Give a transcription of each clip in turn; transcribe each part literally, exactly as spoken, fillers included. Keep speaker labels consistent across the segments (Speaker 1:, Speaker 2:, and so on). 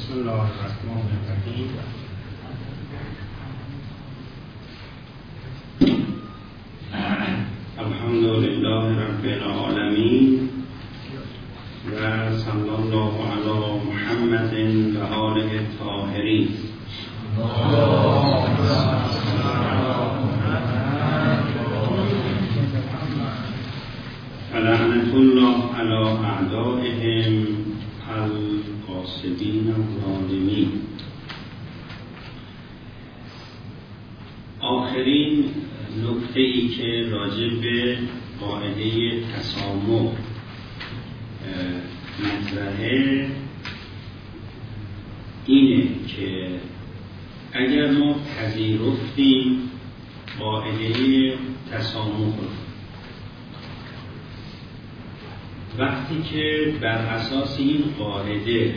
Speaker 1: بسم الله الرحمن الرحیم. الحمد لله رب العالمین و صلی الله علی محمد و آله الطاهرین. فلعنة الله علی اعدائهم القاصدین الظالمین. آخرین نکته‌ای که راجع به قاعده تسامح مطرحه اینه که اگر ما پذیرفتیم قاعده تسامح رو، وقتی که بر اساس این قاعده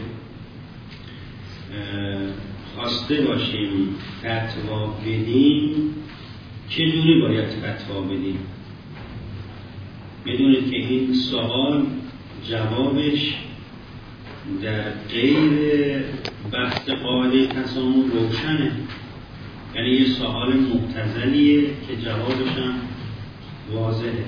Speaker 1: خواسته باشیم فتوا بدیم، چجوری باید فتوا بدیم؟ میدونید که این سوال جوابش در غیر بحث قاعده تسامح روشنه، یعنی یه سوال مبتذلیه که جوابش هم واضحه.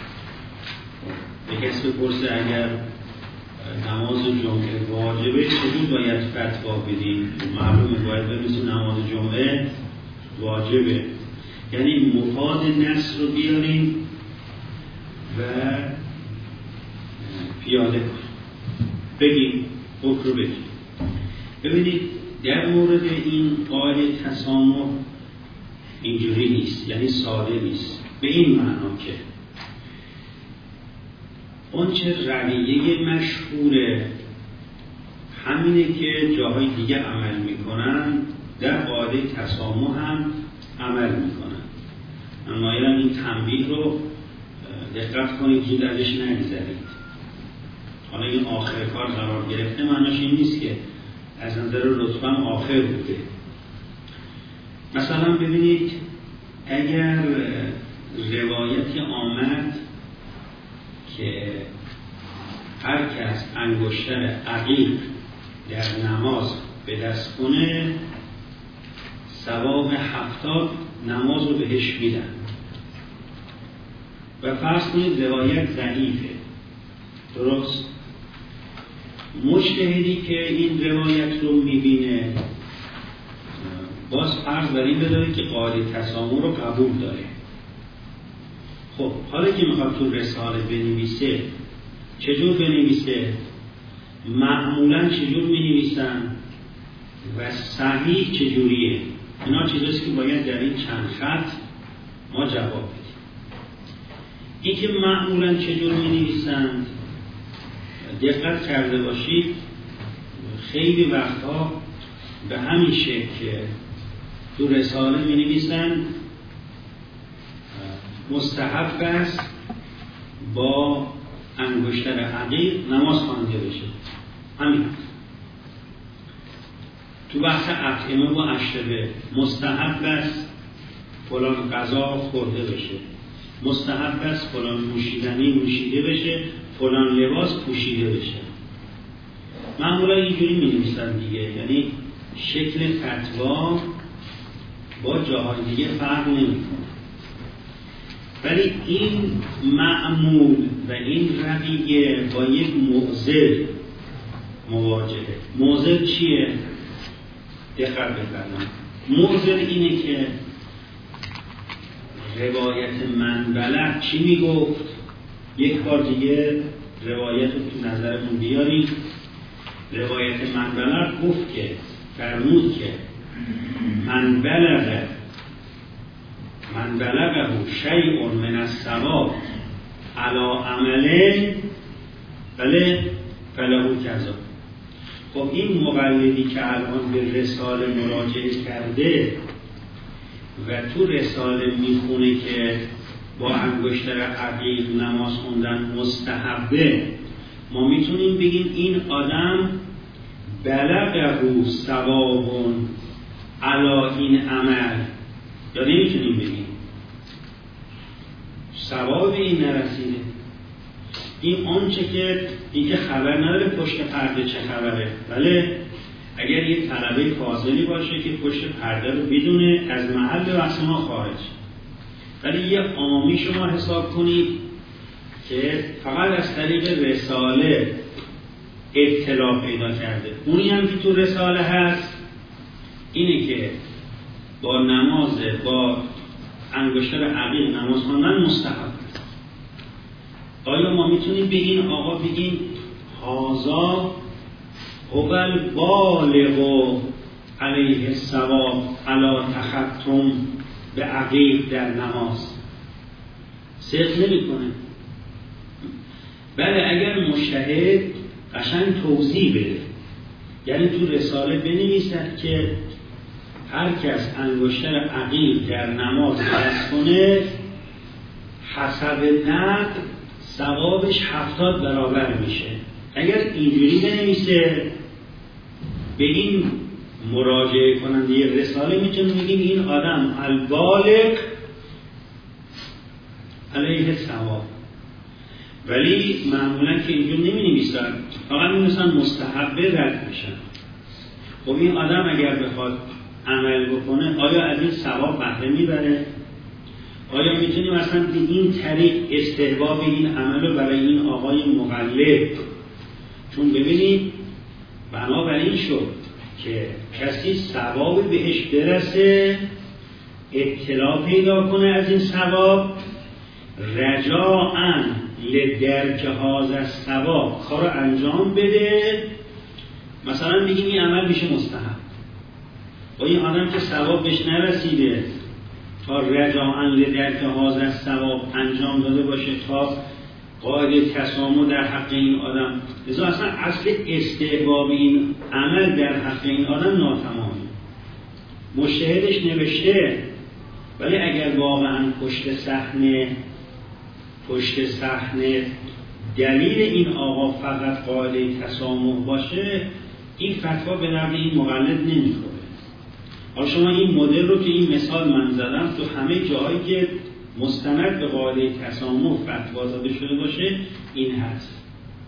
Speaker 1: به کسی بپرسه اگر نماز جمعه واجبه چجور باید فتوا بدیم؟ معلومه باید بنویسیم نماز جمعه واجبه، یعنی مفاد نص رو بیاریم و پیاده کنیم، بگیم حکم رو بگیم. ببینید در مورد این قاعده تسامح اینجوری نیست، یعنی ساده نیست به این معنا که اون چه رویه مشهوره همینه که جاهای دیگه عمل میکنن در قاعده تسامح هم عمل میکنن. من مایلم این تنبیه رو دقت کنید، زود ازش نگذرید. حالا این آخر کار قرار گرفته معناش این نیست که از نظر رتبه آخر بوده. مثلا ببینید اگر روایتی آمد که هر کس انگشتر عقیق در نماز به دست کنه ثواب هفتاد نماز رو بهش میدن و فرض کنید روایت ضعیفه، درست؟ مجتهدی که این روایت رو میبینه باز فرض بر این بداره که قاعده تسامح رو قبول داره. خب حالا که میخواد تو رساله بنویسه چجور بنویسه؟ معمولا چجور مینویسن و صحیح چجوریه؟ اینا چیزاست که باید در این چند خط ما جواب بدیم. این که معمولا چجور مینویسند دقت کرده باشید، خیلی وقتها به همین شکل که تو رساله مینویسن مستحب است با انگشتر عقیق نماز خوانده بشه. همین. تو بحث اطعمه و اشربه مستحب است فلان غذا خورده بشه، مستحب است فلان نوشیدنی نوشیده بشه، فلان لباس پوشیده بشه. معمولا اینجوری می‌نویسن دیگه، یعنی شکل فتوا با جاهای دیگه فرق نمی‌کنه. ولی این معمول و این رویه با یک معضل مواجهه. معضل چیه؟ دقت بفرمایید. معضل اینه که روایت منبلغ چی میگفت؟ یک بار دیگه روایت رو تو نظرتون بیارید. روایت منبلغ گفت که فرمود که منبلغ من بلغه شیء من الثواب علی عمله بله فله کذا. خب این مقلدی که الان به رساله مراجعه کرده و تو رساله میخونه که با انگشتر عقیق نماز خوندن مستحبه، ما میتونیم بگیم این آدم بلغه ثواب علی این عمل، یا نمیتونیم بگیم ثواب این نرسیده. این آنچه که دیگه خبر نداره پشت پرده چه خبره، بله اگر یه طلبه فاضلی باشه که پشت پرده رو بدونه از محل بحث ما خارج، ولی یه عامی شما حساب کنید که فقط از طریق رساله اطلاع پیدا کرده. اونی هم که تو رساله هست اینه که با نماز با انگشتر عقیق نماز خواندن مستحب. آیا ما میتونیم به این آقا بگیم هازا هو البالغ علیه الثواب علی تختم به عقیق در نماز؟ صدق نمیکنه. بله اگر مجتهد قشنگ توضیح بده، یعنی تو رساله بنویسد که هر کس انگشتر عقیق در نماز بس کنه حسب نقل ثوابش هفتاد برابر میشه. اگر اینجوری بنویسه به این مراجعه کننده رساله میتونیم بگیم این آدم البالغ علیه ثواب. ولی معمولا که اینجور نمی نویسن، فقط می نویسن مستحبه رد میشن. خب این آدم اگر بخواد عمل بکنه آیا از این ثواب بهره میبره؟ آیا میتونیم اصلا به این طریق استحباب این عمل رو برای این آقای مقلد؟ چون ببینید بنابراین شد که کسی ثواب بهش برسه، اطلاع پیدا کنه از این ثواب، رجاءً لدرک هذا الثواب کارو انجام بده. مثلا بگیم این عمل میشه مستحب، و این آدم که ثواب بهش نرسیده تا رجاءً لدرک هذا الثواب انجام داده باشه تا قاعده تسامح در حق این آدم، لذا اصلا اصل استحباب این عمل در حق این آدم ناتمامه. مجتهدش نوشته، ولی اگر واقعا پشت صحنه پشت صحنه دلیل این آقا فقط قاعده تسامح باشه، این فتوا به نفع این مقلد نمیخوره. حالا شما این مدل رو که این مثال من زدم تو همه جاهایی که مستند به قاعده تسامح فتوا داده شده باشه این هست.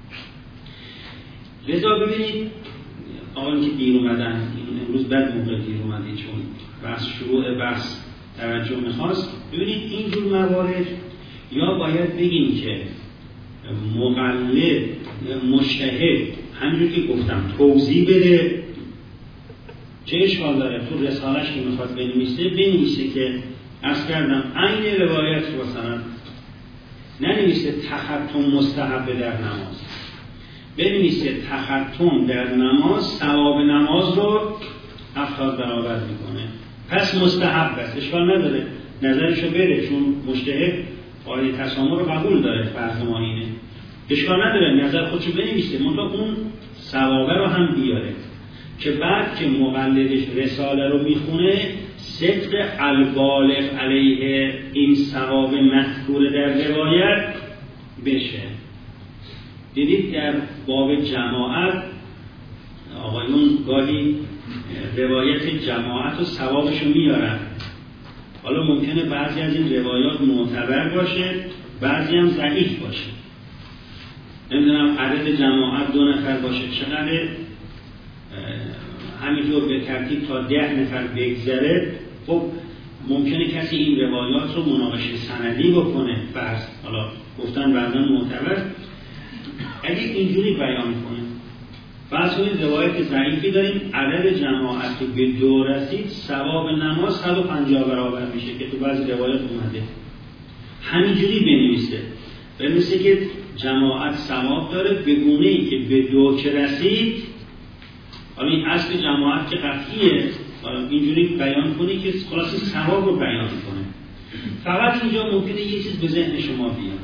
Speaker 1: لذا ببینید آقایی که دیر اومدن، امروز بد موقع دیر اومدید چون بحث شروع بحث توجه میخواست. ببینید اینجور موارد یا باید بگیم که مقلد مجتهد همینجور که گفتم توضیح بده، چه اشکال داره تو رسالش که میخواد بنویسه بنویسه که عرض کردم عین روایت رو مثلا ننویسه تختم مستحب در نماز، بنویسه تختم در نماز ثواب نماز رو هفتاد برابر میکنه، پس مستحب است، اشکال نداره نظرشو بده، چون مجتهد قاعده تسامح رو قبول داره، فرض ما اینه، اشکال نداره نظر خودشو بنویسه، منتها اون ثوابه رو هم بیاره که بعد که مقلدش رساله رو میخونه صدق البالغ علیه این ثواب مذکور در روایت بشه. دیدید در باب جماعت آقایون گاهی روایت جماعت و ثوابشو میارن. حالا ممکنه بعضی از این روایات معتبر باشه، بعضی هم ضعیف باشه. نمیدونم عدد جماعت دو نفر باشه چقدر، همینطور به ترتیب تا ده نفر بگذره. خب ممکنه کسی این روایات رو مناقشه سندی بکنه، فرض حالا گفتن بعضا معتبر، اگه اینجوری بیان کنه فرض کنید روایت ضعیفی داریم عدد جماعت که به دو رسید ثواب نماز صد و پنجاه برابر میشه که تو بعضی روایات اومده، همینجوری بنویسه بنویسه که جماعت ثواب داره به گونه‌ای که به دو که رسید. حالا این اصل جماعت که قطعیه، اینجوری بیان کنی که خلاصی ثواب رو بیان کنه. فقط اینجا ممکنه یه چیز به ذهن شما بیاد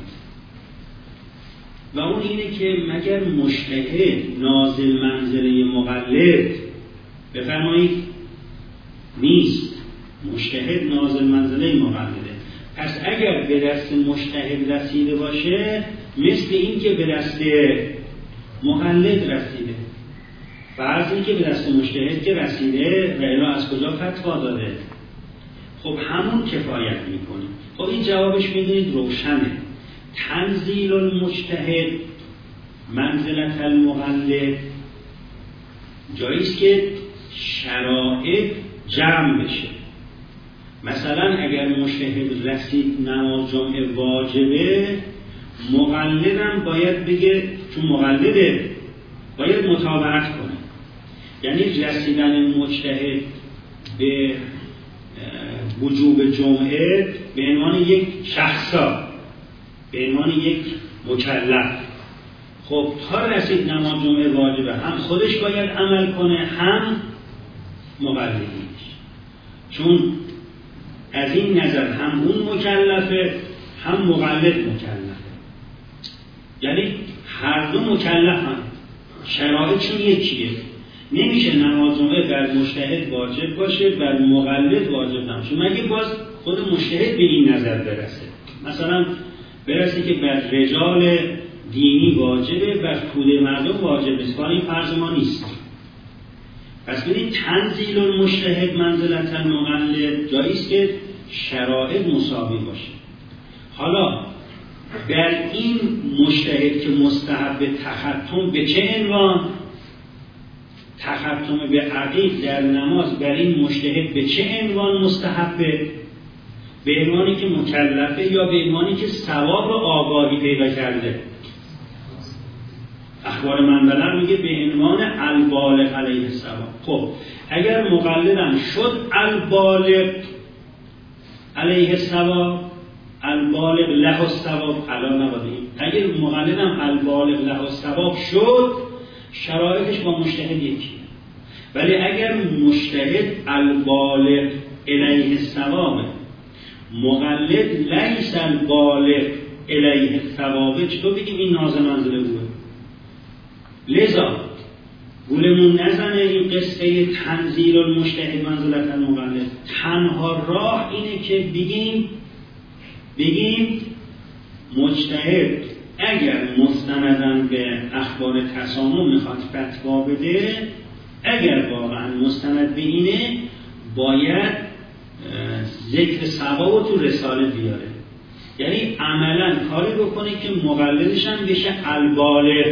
Speaker 1: و اون اینه که مگر مجتهد نازل منزله مقلد؟ بفرمایید نیست، مجتهد نازل منزله مقلده. پس اگر به دست مجتهد رسیده باشه مثل این که به دست مقلد رسیده. فرض این که به دست مجتهد که رسیده و الا از کجا فتوا داده؟ خب همون کفایت میکنه. خب این جوابش میدونید روشنه. تنزیل المجتهد منزلت المقلد، جاییست که شرایط جمع بشه. مثلا اگر مجتهد رسید نماز جمعه واجبه، مقلدم باید بگه، چون مقلده باید متابعت کنه. یعنی رسیدن مجتهد به وجوب جمعه به عنوان یک شخصا، به عنوان یک مکلف، خب تا رسید نماز جمعه واجبه، هم خودش باید عمل کنه هم مقلدیش، چون از این نظر هم اون مکلفه هم مقلد مکلفه، یعنی هر دو مکلف هم. شرایطشون یکیه. نمیشه نماز جمعه بر مجتهد واجب باشه بر مقلد واجب نباشه، مگه باز خود مجتهد به این نظر برسه. مثلا برسه که بر رجال دینی واجبه، بر توده مردم واجب نیست، این فرض ما نیست. پس ببینید تنزیل المجتهد منزلت المقلد جاییست که شرایط مساوی باشه. حالا بر این مجتهد که مستحب تختم به چه عنوان؟ تختم به عقیق در نماز بر این مجتهد به چه عنوان مستحبه؟ به عنوانی که مکلفه یا به عنوانی که ثواب و آگاهی پیدا کرده؟ اخبار منبلغ میگه به عنوان البالغ علیه الثواب. خب اگر مقلدم شد البالغ علیه الثواب، البالغ له الثواب، حالا نبودیم. اگر مقلدم البالغ له الثواب شد، شرایطش با مجتهد یکی. ولی اگر مجتهد البالغ الیه الثواب، مقلد لیس البالغ الیه الثواب، چطور بگیم این نازل منزله بوده؟ لذا گولمون نزنه این قصه تنزیل المجتهد منزلت المقلد. تنها راه اینه که بگیم بگیم مجتهد اگر مستندن به اخبار تسامح میخواد فتوا بده، اگر واقعا مستند به اینه، باید ذکر ثواب تو رساله بیاره. یعنی عملا کاری بکنه که مقلدش هم بشه البالغ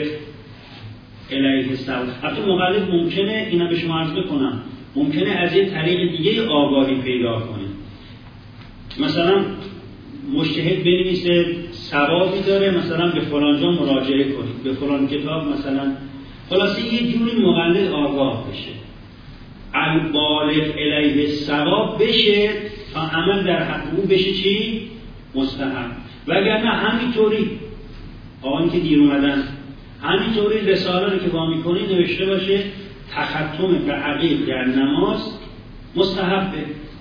Speaker 1: الیه الثواب. حتی مقلد ممکنه، اینا به شما عرض بکنم، ممکنه از یه طریق دیگه آگاهی پیدا کنه. مثلا مجتهد بنویسه ثوابی داره، مثلا به فلان جا مراجعه کنید، به فلان کتاب، مثلا خلاصه یه جوری مقلد آگاه بشه، البالغ الیه الثواب بشه تا عمل در حق او بشه چی؟ مستحب. وگرنه همینطوری آقایی که دیر اومدن همینطوری رساله رو که با میکنی نوشته باشه تختم به عقیق در نماز مستحبه.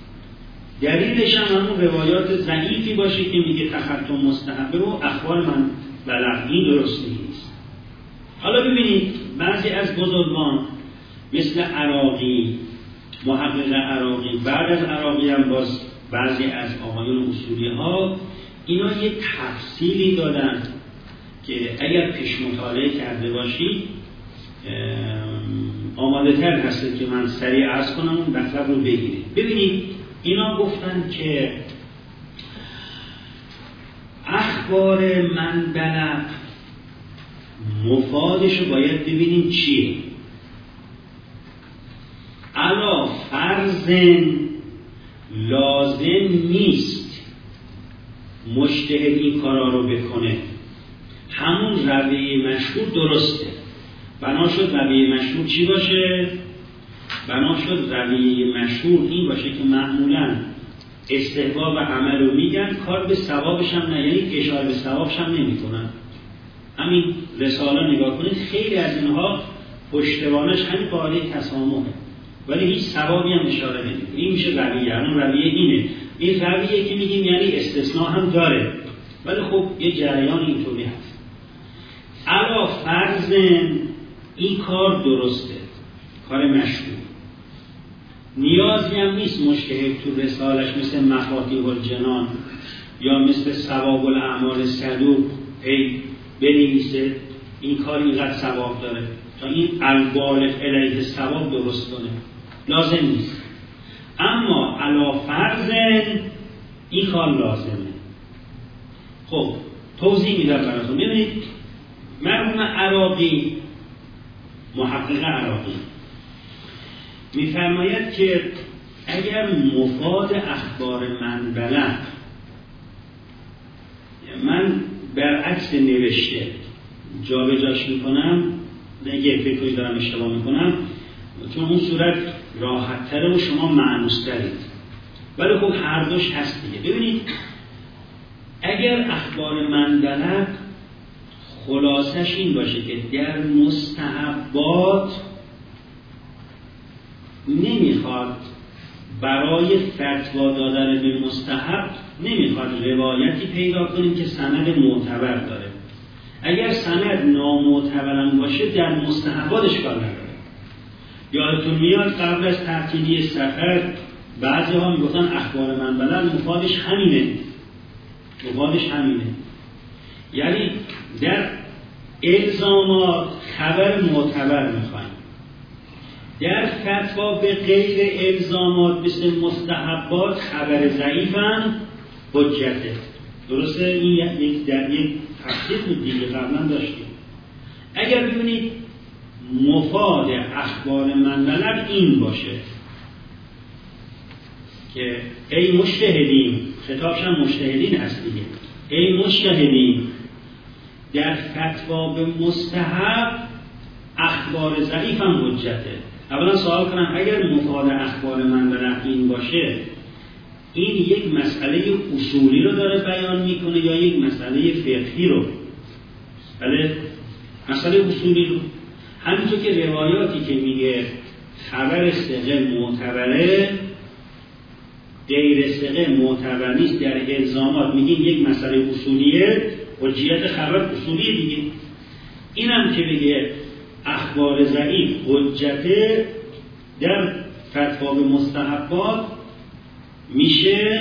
Speaker 1: دلیلش هم همون روایات ضعیفی باشه که میگه تختم مستحبه و اخبار من بلغ، این درست نیست. حالا ببینید بعضی از بزرگان مثل عراقی، محقق عراقی، بعد از عراقی هم باز بعضی از آقایون اصولی ها اینا یک تفصیلی دادن که اگر پیش مطالعه کرده باشید آماده تر هست که من سریع عرض کنم اون مطلب رو بگیرید. ببینید اینا گفتن که اخبار من بلغ مفادش رو باید ببینیم چیه. علا فرض لازم نیست مجتهد این کارا رو بکنه، همون رویه مشهور درسته. بنا شد رویه مشهور چی باشه؟ بنا شد رویه مشهور این باشه که معمولاً استحباب عمل رو میگن، کار به ثوابش هم نه، یعنی اشاره به ثوابش هم نمی کنن. همین رساله نگاه کنید، خیلی از اینها پشتوانش همین قاعده تسامحه، ولی هیچ ثوابی هم اشاره نمیکنه. این میشه رویه، همون رویه اینه. این رویه که میگیم یعنی استثناء هم داره، ولی خب یه جریان اینطوری هست. علا فرض این کار درسته، کار مشروع، نیازی هم نیست مجتهد تو رسالش مثل مفاتیح الجنان یا مثل ثواب الاعمال صدوق هی بنویسه این کار اینقدر ثواب داره تا این البالغ الیه الثواب درست کنه، لازم نیست. اما علا فرض این کار لازمه. خب توضیح میدم براتون. ببینید مرحوم عراقی، محقق عراقی، میفرماید که اگر مفاد اخبار منبلغ، من برعکس نوشته جا به جاش میکنم، نگه فکری دارم اشتباه میکنم، چون اون صورت راحت تره و شما معنوس دارید، ولی خب هر دوش هست دیگه. ببینید اگر اخبار منبلغ خلاصش این باشه که در مستحبات نمیخواد برای فتوا دادن به مستحب نمیخواد روایتی پیدا کنیم که سند معتبر داره. اگر سند نامعتبرم باشه در مستحباتش کار نداره. یادتون میاد قبل از ترتیبی سفر بعضی ها میگفتن اخبار منبلغ مفادش همینه مفادش همینه یعنی در الزامات خبر معتبر میخوایم، در فتوا به غیر الزامات مثل مستحبات خبر ضعیفن حجته. درسته؟ این یک در یک تفسیر بود دیگه قبلا داشتیم. اگر ببینید مفاد اخبار منبلغ این باشه که ای مجتهدین، خطابش هم مجتهدین هست دیگه، ای مجتهدین در فتوا به مستحب اخبار ضعیف هم حجته. اولا سوال کنم اگر مفاد اخبار منبلغ این باشه، این یک مسئله اصولی رو داره بیان میکنه یا یک مسئله فقهی رو؟ بله مسئله اصولی رو. همینطور که روایاتی که میگه خبر ثقه معتبره غیر ثقه معتبر نیست در الزامات، میگیم یک مسئله اصولیه، حجیت خبر اصولیه دیگه. اینم که بگه اخبار ضعیف حجته در فتوا به مستحبات میشه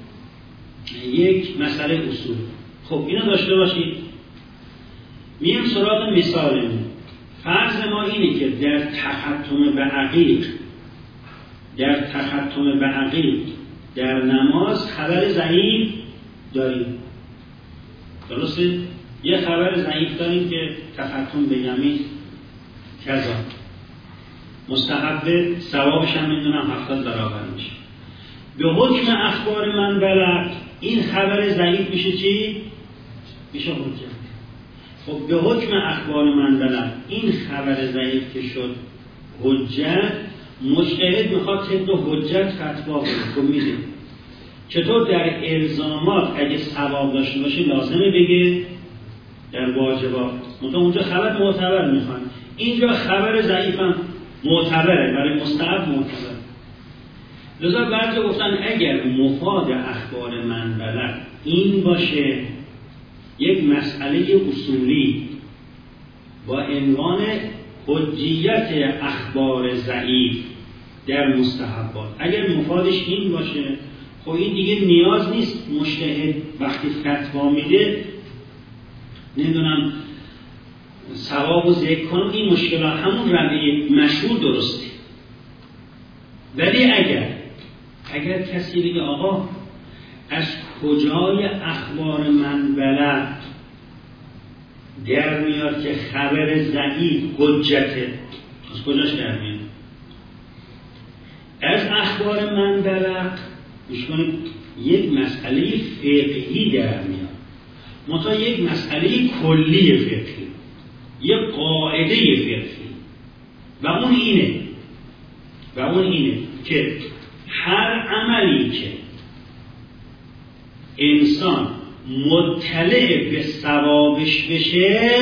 Speaker 1: یک مسئله اصول. خب اینو داشته باشید. میام سراغ مثالمون. فرض ما اینه که در تختم به عقیق در تختم به عقیق در نماز خبر ضعیف داریم. درسته؟ یه خبر ضعیف داریم که تختم به یمین کذا مستحب، ثوابش هم میدونم هفتاد برابر میشه. به حکم اخبار منبلغ این خبر ضعیف میشه چی؟ میشه حجت. خب به حکم اخبار منبلغ این خبر ضعیف که شد حجت، مجتهد میخواد طبق حجت فتوا بده. خب میده چطور در الزامات اگه ثواب داشته باشه لازمه بگه در واجبات، منتها اونجا خبر معتبر میخوان، اینجا خبر ضعیف هم معتبره، برای مستحب معتبر. لذا بعضی گفتن اگر مفاد اخبار منبلغ این باشه یک مسئله اصولی با عنوان حجیت اخبار ضعیف در مستحبات، اگر مفادش این باشه، خب این دیگه نیاز نیست مجتهد وقتی فتوا میده نمیدونم ثواب و ذکر کنم، این مشکلات همون روی مشهور درسته. ولی اگر اگر کسی بگه آقا از کجای اخبار منبلغ در میاد که خبر ضعیف حجته، از کجاش در میاد؟ از اخبار منبلغ گوش کنید یک مسئله فقهی در میاد، منتها یک مسئله کلی فقهی، یک قاعده فقهی، و اون اینه و اون اینه که هر عملی که انسان مطلع به ثوابش بشه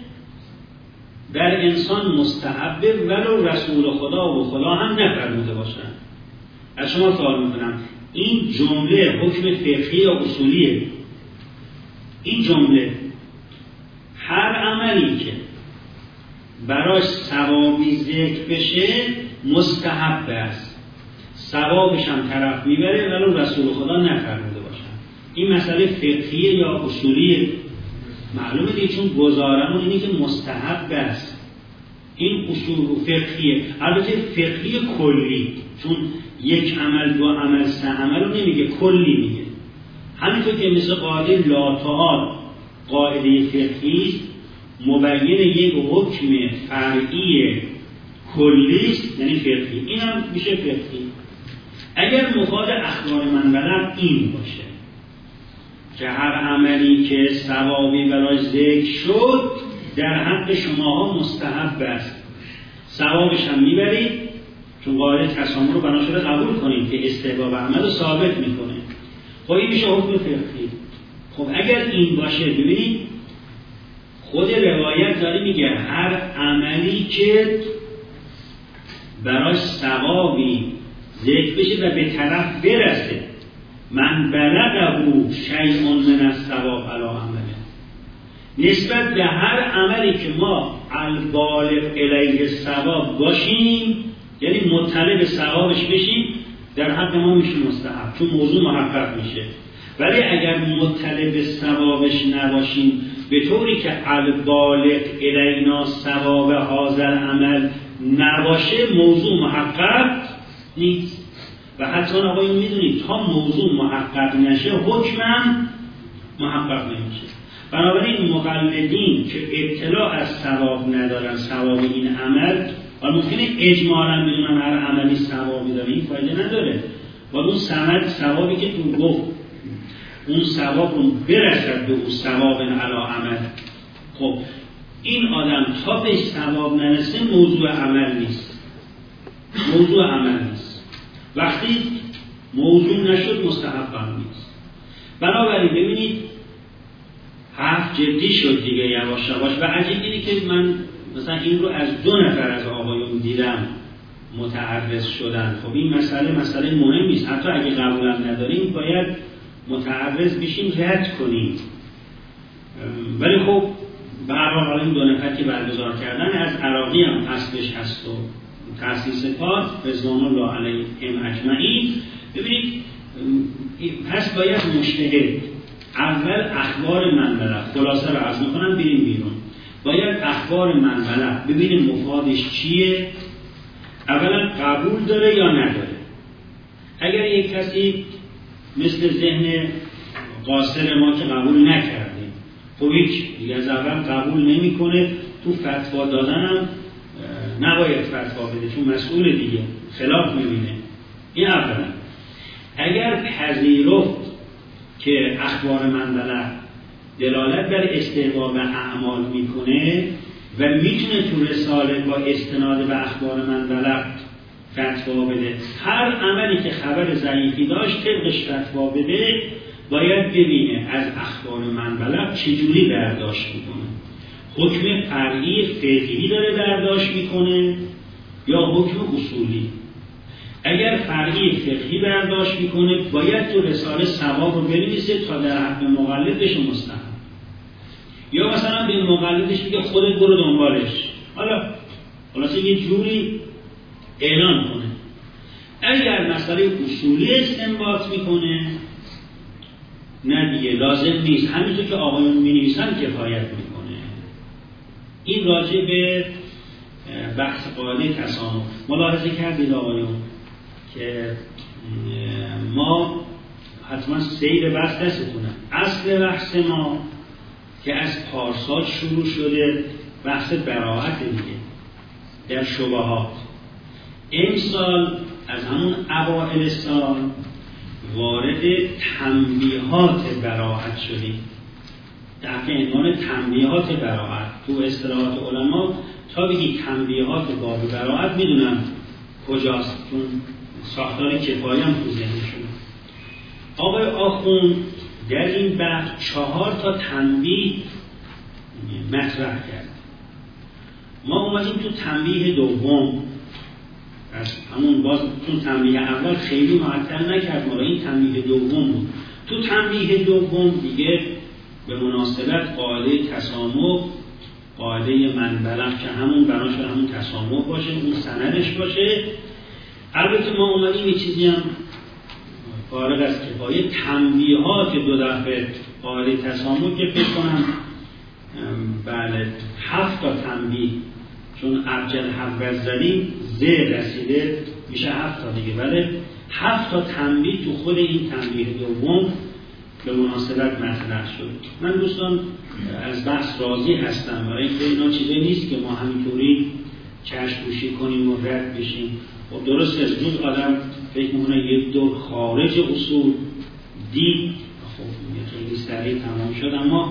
Speaker 1: در انسان مستحبه، ولو رسول خدا و خدا هم نفرموده باشن. از شما سوال میکنم این جمله حکم فقهی یا اصولیه؟ این جمله هر عملی که براش ثوابی ذکر بشه مستحب است، ثوابش هم طرف میبره ولو رسول خدا نفرموده باشن. این مسئله فقهیه یا اصولیه؟ معلومه دیگه، چون گزارمون اینه که مستحب است. این اصول و فقهیه، البته فقهی کلی، چون یک عمل دو عمل سه عمل رو نمیگه، کلی میگه. همینطور که مثل قاعده لا تعال قاعده فقهی مبین یک حکم فرعی کلیست یعنی فقهی، این هم میشه فقهی. اگر مفاد اخبار منبلغ این باشه که هر عملی که ثوابی برای ذکر شد در حق شماها مستحب است، ثوابش هم میبرید چون قاعده تسامح رو بنا شده قبول کنید که استحباب عمل رو ثابت میکنه. خب این میشه حکم فقهی. خب اگر این باشه، ببینید خود روایت داره میگه هر عملی که برای ثوابی ذکر بشه و به طرف برسه، من بلغه شیء من الثواب علی عمله، نسبت به هر عملی که ما البالغ الیه ثواب باشیم، یعنی مطلع به ثوابش بشیم، در حق ما میشه مستحب چون موضوع محقق میشه. ولی اگر مطلع به ثوابش نباشیم به طوری که البالغ الینا ثواب هذا العمل نباشه، موضوع محقق نیست. و حتی آقایون میدونید تا موضوع محقق نشه حکمم محقق نمیشه. بنابراین مقلدین که اطلاع از ثواب ندارن، ثواب این عمل، و ممکنه اجمالاً بدونن هر عملی ثوابی داره، این فایده نداره. و اون سمت ثوابی که تو گفت اون ثواب رو برسد به اون ثواب علی عمل. خب این آدم تا به ثواب نرسه موضوع عمل نیست، موضوع عمل نیست. وقتی موضوع نشد مستحب هم نیست. بنابراین ببینید حرف جدی شد دیگه یواش یواش. و عجیب اینه که من مثلا این رو از دو نفر از آقایون دیدم متعرض شدن. خب این مسئله مسئله مهمی است، حتی اگه قبولم نداریم باید متعرض بشیم، رد کنیم. ولی خب به هر حال این دو نفر که برگزار کردن از عراقی هم اصلش هست و تأسیس کار رضوان الله علیهم اجمعین. ببینید پس باید مجتهد اول اخبار منبلغ، خلاصه رو عرض میکنم بریم بیرون، باید اخبار منبلغ ببینیم مفادش چیه، اولا قبول داره یا نداره. اگر یک کسی مثل ذهن قاصر ما که قبول نکردیم، خب هیچ دیگه از اول قبول نمیکنه، تو فتوا دادن هم نباید فتوا بده چون مسئول دیگه خلاف میبینه. این اولا. اگر پذیرفت که اخبار منبلغ دلالت بر استحباب اعمال میکنه و میتونه تو رساله با استناد به اخبار منبلغ فتوا بده، هر عملی که خبر ضعیفی داشت طبقش فتوا بده، باید ببینه از اخبار منبلغ چجوری برداشت میکنه، حکم فرعی فقهی داره برداشت میکنه یا حکم اصولی. اگر فرعی فقهی برداشت میکنه باید تو رساله ثواب رو بنویسه تا در حق مقلد بشه مستحب، یا مثلا به مقلدش میگه خودت برو دنبالش، حالا خلاصه یه جوری اعلان کنه. اگر مسئله اصولی استنباط میکنه نه دیگه لازم نیست، همینطور که آقایون مینویسن کفایت میکنه. این راجع به بحث قاعده تسامح. ملاحظه کردید آقایون که ما حتما سیر بحث دستتونه، اصل بحث ما که از پارسال شروع شده بحث براءت دیگه در شبهات، امسال از همون اوائل سال وارد تنبیهات براءت شدیم، تحت عنوان تنبیهات براءت. تو اصطلاحات علما تا بگی تنبیهات باب براءت میدونم کجاست، چون ساختار کفایه هم تو ذهنشون. آقای آخوند در این بحث چهار تا تنبیه مطرح کرد. ما اومدیم تو تنبیه دوم، از همون باز چون تنبیه اول خیلی معطل نکرد ما را، این تنبیه دوم بود. تو تنبیه دوم دیگه به مناسبت قاعده تسامح، قاعده منبلغ که همون بناش همون تسامح باشه، اون سندش باشه. البته ما اومدیم یه چیزی هم فارغ از کفایه تنبیهات دو دفعه قاعده تسامح که فکر کنم بله هفت تا تنبیه، چون ابجد حق زدیم زیر رسیده میشه هفت تا دیگه، بله هفت تا تنبیه تو خود این تنبیه دوم به مناسبت مطرح شد. من دوستان از بحث راضی هستم، برای اینکه اینا چیزی نیست که ما همینطوری چشم‌پوشی کنیم و رد بشیم. و درست از روز آدم فکر میکنه یک دور خارج اصول دید، خب خیلی سریع تمام شد، اما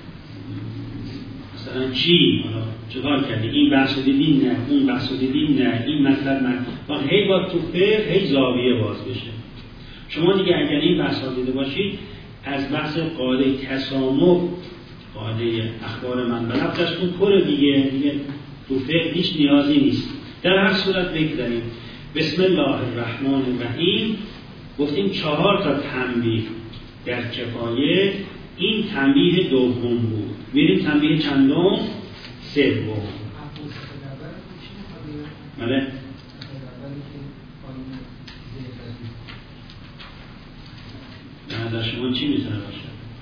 Speaker 1: مثلا چی؟ حالا چطور کردی؟ این بحث دیدین نه، اون بحث دیدین نه، این مطلب نه، و هی با تو فقه هی زاویه باز بشه. شما دیگه اگر این بحث ها دیده باشید از بحث قاعده تسامح، قاعده اخبار من بلغتش اون پر دیگه دیگه تو فقه هیچ نیازی نیست. در هر صورت بگذاریم بسم الله الرحمن الرحیم. گفتیم چهار تا تنبیه در کفایه، این تنبیه دوم بود. میریم تنبیه چندم؟ سوم. بله. در شما چی میتونه باشه؟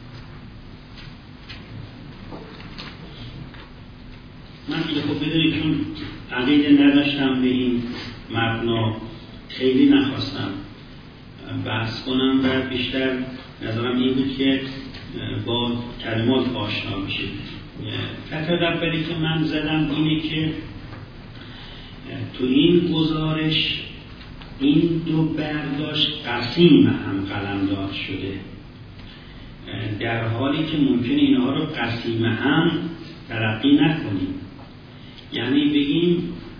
Speaker 1: من که خب بدونید چون عقیده نداشتم به این مبنا، خیلی نخواستم بحث کنم و بیشتر نظرم این بود که با کلمات آشنا بشید. خطر اولی که من زدم اینه که تو این گزارش این دو برداشت قسیم هم قلمداد شده، در حالی که ممکنه اینها رو قسیم هم تلقی نکنیم. یعنی بگیم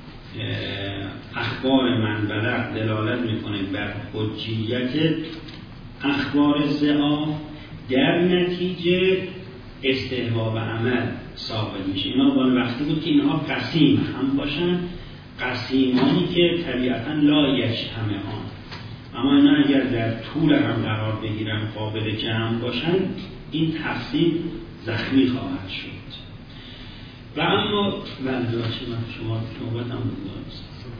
Speaker 1: اخبار من بلغ دلالت میکنه بر حجیت اخبار ضعاف، در نتیجه استحباب عمل ثابت میشه. اینا باید وقتی بود که اینها قسیم هم باشن، قسیمانی که طبیعتا لا یجتمع آن، اما اینا اگر در طول هم قرار بگیرن قابل جمع باشن این تقسیم زخمی خواهد شد. و اما ولداشت من شما نوبت هم بود دارست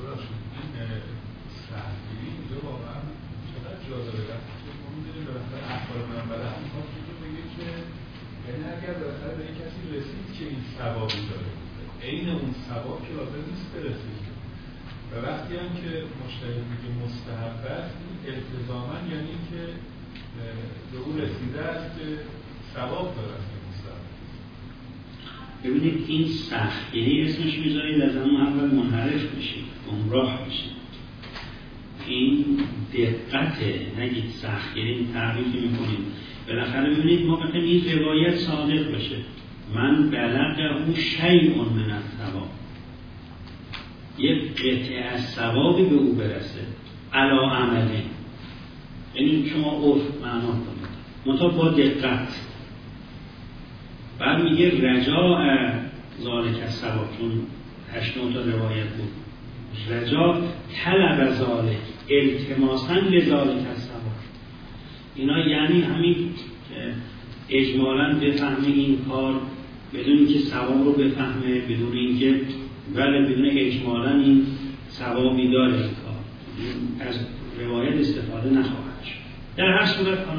Speaker 2: سهدیری اینجا واقعا چقدر جا داره وقتی که ما میدونیم بالاخره اخبار من بلد میخواد که بگه که یعنی اگر بالاخره به این کسی رسید که این ثوابی داره، عین اون ثواب که لازم نیست برسید. و وقتی هم که مجتهد میگه مستحب است، التزاما یعنی که به اون رسیده است که ثواب داره.
Speaker 1: ببینید این سختگیری اسمش میذارید از همون اول منحرف بشید، گمراه بشید. این دقته، نگید سختگیری، این تعریفی میکنید. بالاخره ببینید ما بخوایم این روایت صادق بشه، من بلغه شیء من الثواب، یک قطعه از ثوابی به او برسه علا عمله، یعنی شما عرف معنا کنید منطقه با دقت. بعد میگه رجاء ذالک الثواب، چون هشتم تا روایت بود، رجاء طلب ذالک التماسا لذالک الثواب. اینا یعنی همین که اجمالاً بفهمه این کار بدون اینکه ثواب رو بفهمه، بدون اینکه ولی بدون اجمالاً این ثوابی داره این کار، از روایت استفاده نخواهد شد. در هر صورت حالا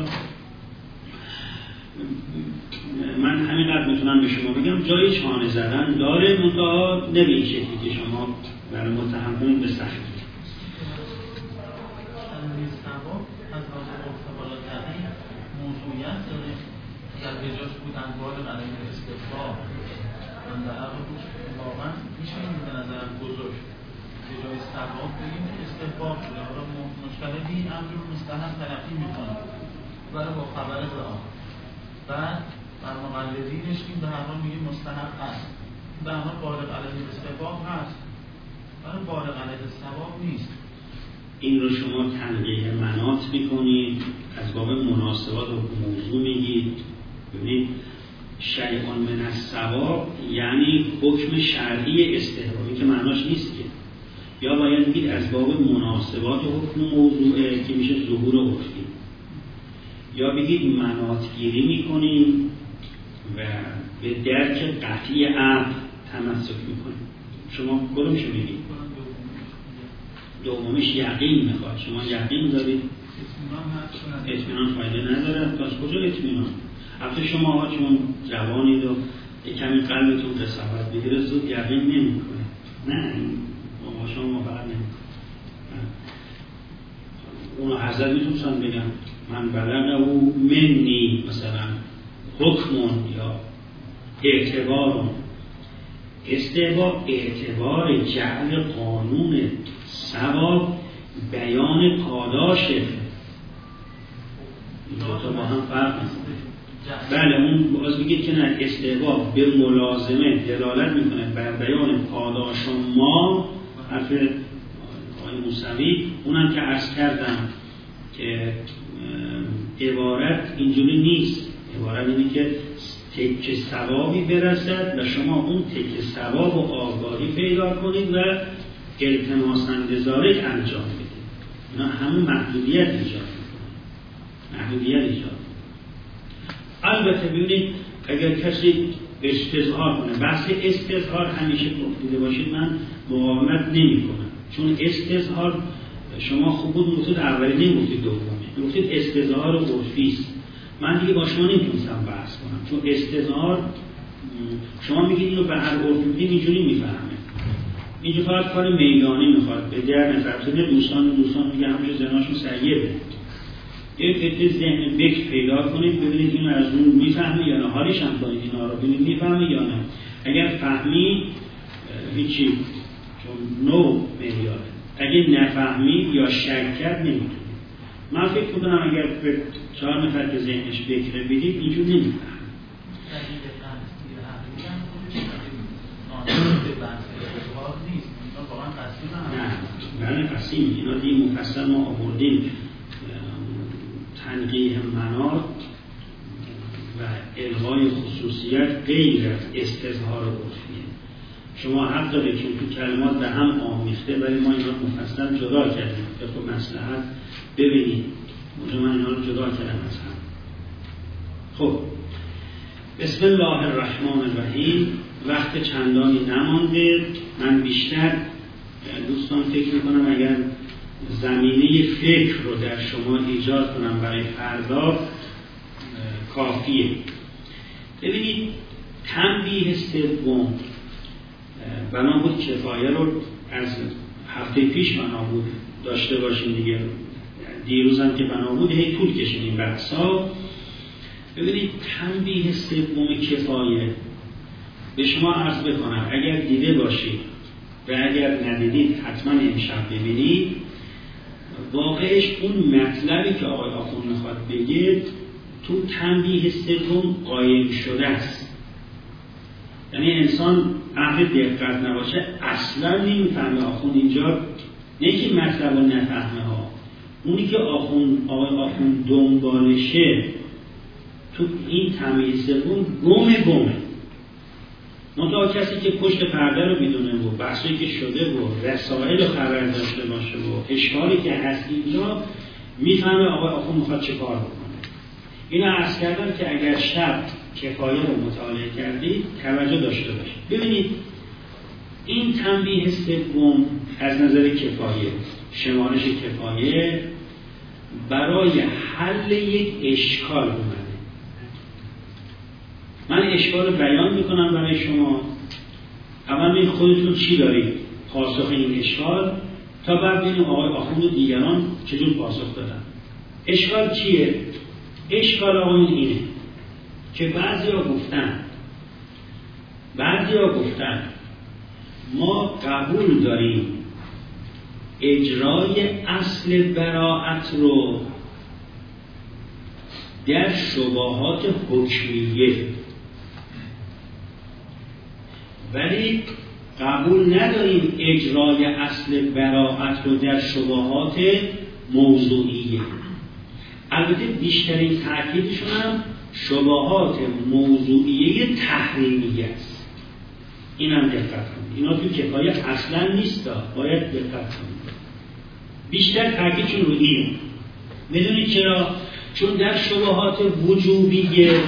Speaker 1: من همینقدر میتونم به شما بگم جای چانه زدن داره، منتها نه به این شکلی که شما برای متهمون به سختی.
Speaker 3: از آن احتمالات دقیق موضوعیت داره، در بجاش بودن بار علیه استفاق من در عقل روش واقعا میشه این به نظرم گذاشت به جای ثواب بگیم استفاق شده. حالا مشکلی همجور مستحب تلقی میکنه برای با خبر زعام، بعد بر مقلدینش این به هر حال میگه مستحب هست، به هر حال بارق علیه استفاق هست، برای بارق علیه ثواب نیست.
Speaker 1: این رو شما تنقیح مناط میکنید، از باب مناسبات و موضوع میگید. ببینید شیء من الثواب یعنی حکم شرعی استحبابی که معناش نیست که، یا باید بگید از باب مناسبات و حکم موضوعه که میشه ظهور عرفی، یا بگید مناط گیری میکنیم و به درک قطعی عقل تمسک میکنیم. شما کدومش رو میگید؟ دومش یقین میخواد. شما یقین دارید؟ اطمینان فایده نداره. پس کجا اطمینان؟ البته شما ها چون جوانید و کمی قلبتون رسالت بگیره زود یقین نمیکنه. نه با شما موافقت نمیکنه. اونو حضرت میتونستن بگم من بلغه او منی مثلا حکمون یا اعتبارون. استحباب اعتبار جعل قانون ثواب بیان پاداشه. این دو تا با هم فرق میکنه. بله اون باز میگه که نه، استحباب به ملازمه دلالت میکنه بر بیان پاداش ما، حرف آقای موسوی. اونم که عرض کردم که عبارت اینجوری نیست، عبارت اینه که تک ثوابی برسد و شما اون تک ثواب و آگاهی پیدا کنید و التماس انتظارک انجام بدید. اینا همون محدودیت ایجاد میکنه، محدودیت ایجاد. البته ببینید اگر کسی استظهار کنه، بحث استظهار همیشه دیده باشید من مقاومت نمی کنم، چون استظهار شما خوب بود گفتید اولی نمیگفتید دومی، گفتید استظهار عرفی است. من دیگه با شما نمیتونستم بحث کنم، چون استظهار شما میگید اینو به هر عرفی بدین اینجوری میفهمه، اینجا فقط کار میدانی میخواد به در نظر دوستان دوستان میگه همیشه زناشون سیده. یک عده ذهن بکر پیدا کنید ببینید اینو از اون میفهمه یا نه، حالیش هم کنید اینا رو ببینید میفهمه یا نه. اگر فهمی هیچی، چون نو معیاره. اگه نفهمی یا شک کرد نمیتونید. من فکر میکنم اگر به چهار نفر که ذهنش بکره بدید اینجور نمیفهم. نه بله قسیم اینا دی مفصل ما آوردیم، تنقیح منار و الغای خصوصیت غیر از استظهار عرفیه. شما حق دارید چون تو کلمات به هم آمیخته، ولی ما اینا مفصل جدا کردیم به خود مصلحت ببینید. اونجا من اینا رو جدا کردم از هم. خب بسم الله الرحمن الرحیم. وقت چندانی نمانده، من بیشتر دوستان فکر میکنم اگر زمینه فکر رو در شما ایجاد کنم برای فردا کافیه. ببینید تنبیه سوم بنا بود کفایه رو از هفته پیش بنا بود داشته باشیم دیگه، دیروزم که بنا بود هی طول کشیدیم بحثا. ببینید تنبیه سوم کفایه به شما عرض بکنم اگر دیده باشید و اگر ندیدید حتما امشب ببینید. واقعش اون مطلبی که آقای آخوند میخواد بگه تو تنبیه سوم قایم شده است. یعنی انسان اهل دقت نباشه اصلا نمیفهمه. آخوند اینجا نه که مطلب رو نفهمه ها، اونی که آخوند آقای آخوند دنبالشه تو این تنبیه سوم گمه گمه. منطقه کسی که پشت پرده رو میدونه و بحثی که شده و رسائل رو خبر داشته باشه و اشکالی که هست اینجا میفهمه آقای آخوند میخواد چه کار بکنه. اینو عرض کردم که اگر شب کفایه رو مطالعه کردید توجه داشته باشید. ببینید این تنبیه سوم از نظر کفایه، شمارش کفایه برای حل یک اشکال اومده. من اشکال رو بیان میکنم برای شما. اول ببینید خودتون چی دارید پاسخ این اشکال، تا بعد ببینیم آقای آخوند و دیگران چجور پاسخ دادن. اشکال چیه؟ اشکال آقایون اینه که بعضی ها گفتن بعضی ها گفتن ما قبول داریم اجرای اصل براءت رو در شبهات حکمیه، ولی قبول نداریم اجرای اصل براءت رو در شبهات موضوعیه. البته بیشترین تأکیدشون هم شبهات موضوعیه تحریمیه است. این هم دقت کنید. اینا تو کفایه اصلا نیست، باید دقت کنید. بیشتر تأکیدشون رو اینه. میدونید چرا؟ چون در شبهات وجوبیه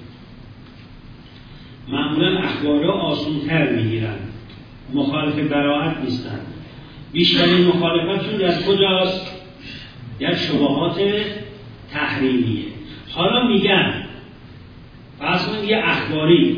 Speaker 1: معمولا اخبارها آسونتر میگیرن، مخالف براءت نیستن. بیشترین مخالفتشون در کجاست؟ در شبهات تحریمیه. حالا میگن اصلا یه اخباری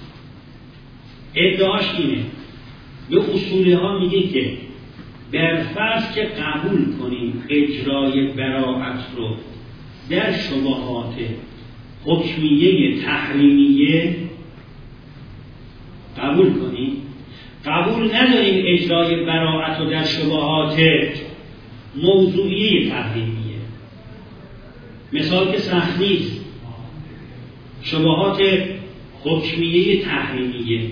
Speaker 1: ادعاش اینه، به اصولی ها میگه که برفرض که قبول کنیم اجرای براءت رو در شبهات حکمیه تحریمیه قبول کنیم، قبول نداریم اجرای براءت و در شبهات موضوعی تحریمیه. مثال که سخت نیست، شبهات حکمیه تحریمیه.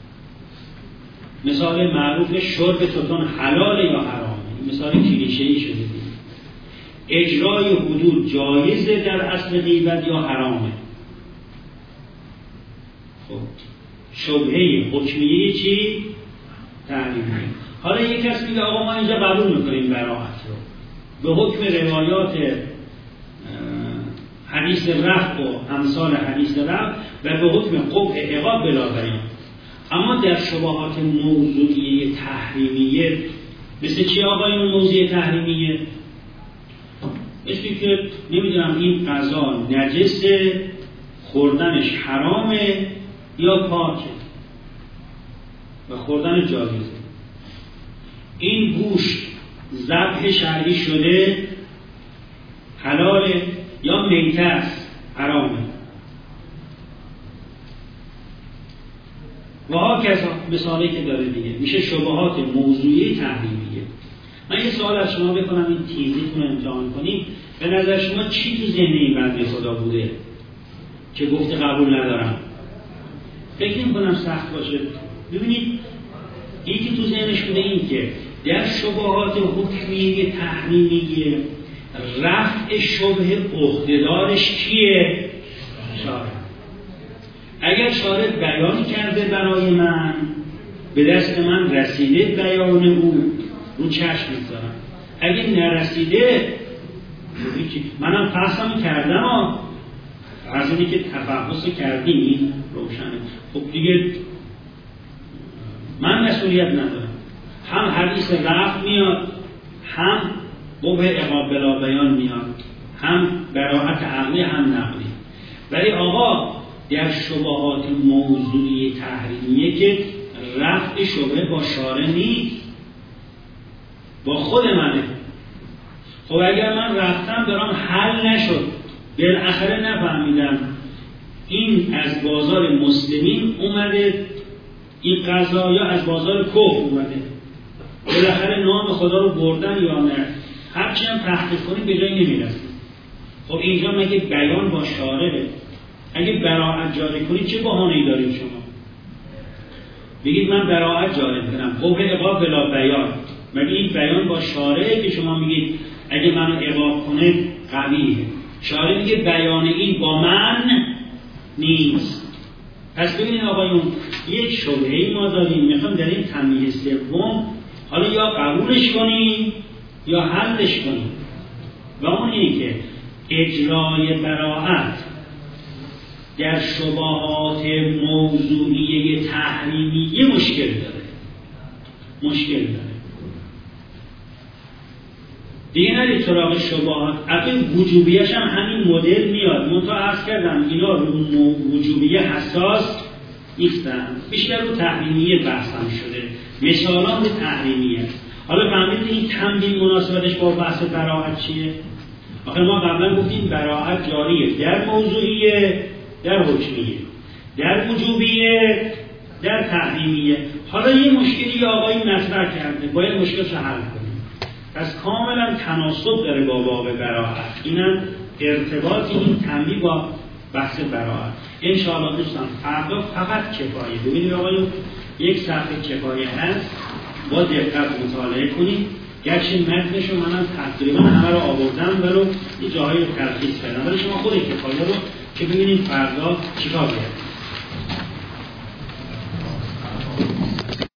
Speaker 1: مثال معروف شرب توتون حلال یا حرامه، مثال کلیشه‌ای شده دید. اجرای حدود جایزه در اصل غیبت یا حرامه. خب شبهه حکمیه چی؟ تحریمیه. حالا یک کس میگه آقا ما اینجا قبول میکنیم براءت رو به حکم روایات حدیث رفع و امثال حدیث رفع و به حکم قبح عقاب بلا بیان، اما در شبهات موضوعی تحریمیه مثل چی آقایون موضوع تحریمیه؟ مثل که نمیدونم این غذا نجسه، خوردنش حرامه یا پاکه و خوردن جایزه. این گوشت ذبح شرعی شده حلاله یا میته است حرامه. و ها کذا مثالی که داره دیگه میشه شبهات موضوعی تحریمیه. من یه سوال از شما بکنم، این تیزیتون امتحان کنیم. به نظر شما چی تو ذهن این بنده خدا بوده که گفته قبول ندارم؟ فکر می‌کنم سخت باشه. ببینید یکی تو ذهنش بوده این که در شبهات حکمیه تحریمیه رفع شبه عهده‌دارش کیه؟ شارع. اگر شارع بیان کرده برای من، به دست من رسیده بیان او، رو چشم می‌ذارم. اگر نرسیده منم فحصم کردم ها، از اینی که تفحص کردیم این روشنه. خب دیگه من مسئولیت ندارم. هم حدیث رفع میاد، هم قبح عقاب بلا بیان میاد، هم براءت عقلی هم نقلی. ولی آقا در شبهات موضوعی تحریمیه که رفع شبهه با شارع نیست، با خود منه. خب اگر من رفتم برام حل نشد، بالاخره نفهمیدم این از بازار مسلمین اومده، این غذا یا از بازار کفر اومده، بالاخره نام خدا رو بردن یا نه، هرچی هم تحقیق کنی به جای نمیرسید. خب اینجا مگه بیان با شارعه؟ اگه براءت جاری کنید چه بهانه‌ای دارید شما؟ بگید من براءت جاری کنم، قبح عقاب بلا بیان. مگه این بیان با شارعه که شما میگید اگه منو عقاب کنه قویه؟ شارع میگه بیان این با من نیست. پس ببینید آقایون یک شبهه‌ای ما داریم، میخوام در این تنبیه سوم حالا یا قبولش کنیم یا حلش کنیم. و اون اینه که اجرای براءت در شبهات موضوعی تحریمی مشکل داره مشکل داره دیگه نرید سراغ شبهات. اگه وجوبیش هم همین مدل میاد، منطقه عرض کردم اینا رو وجوبیه حساس نیستن، بیشتر رو تحریمیه بحثم شده، مثالان تحریمیه. حالا فهمید این تنبیه مناسبتش با بحث براءت چیه؟ آخه ما قبلا گفتیم براءت جاریه در موضوعیه، در حکمیه، در وجوبیه، در تحریمیه. حالا یه مشکلی آقایی مطرح کرده، باید مشکلش رو حل کنیم. پس کاملا تناسب داره با باب براءت. اینم ارتباطی این تنبیه با بحث براءت. انشاءالله دوستان فردا فقط کفایه. ببینید آقایون یک صفحه کفایه هست، با دقت مطالعه کنید. گرچه متنشو منم تقریبا همه رو آوردم ولو یه جاهای تلخیص کردم، ولی شما خود کفایه رو که ببینید فردا چیکار کنید.